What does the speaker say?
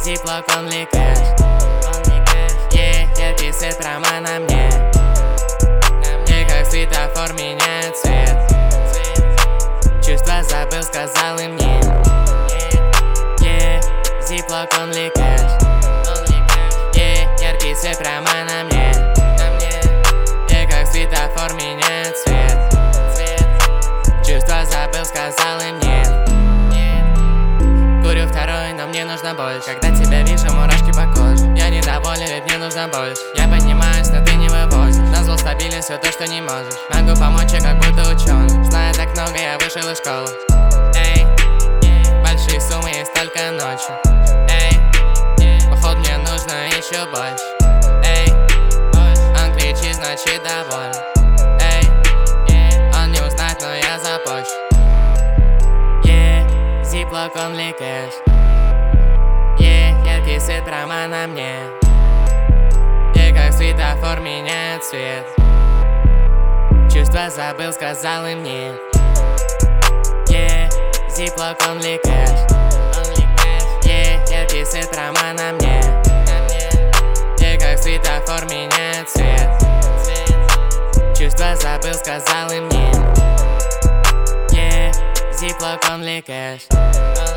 Зиплок, он ликаш. Яркий свет прямо на мне. И как светофор меняет цвет. Чувства забыл, сказал и мне. Зиплок, он ликаш. Яркий свет прямо на мне. И как светофор меняет цвет. Чувства забыл, сказал и мне. Курю второй, но мне нужно больше. Когда тебя вижу, мурашки по коже. Я недоволен, ведь мне нужно больше. Я поднимаюсь, но ты не вывозишь. Назвал стабильно все то, что не можешь. Могу помочь, я как будто ученый. Знаю так много, я вышел из школы. Эй, большие суммы есть только ночью. Эй, походу мне нужно еще больше. Эй, он кричит, значит доволен. Эй, он не узнает, но я запущу. Зиплок, он ликаш. Яркий свет прямо на мне. И как светофор меняет цвет. Чувства забыл, сказал и мне. Зиплок, он ликаш. Яркий свет прямо на мне. И как светофор меняет цвет. Чувства забыл, сказал и мне. Зиплок, он ликаш.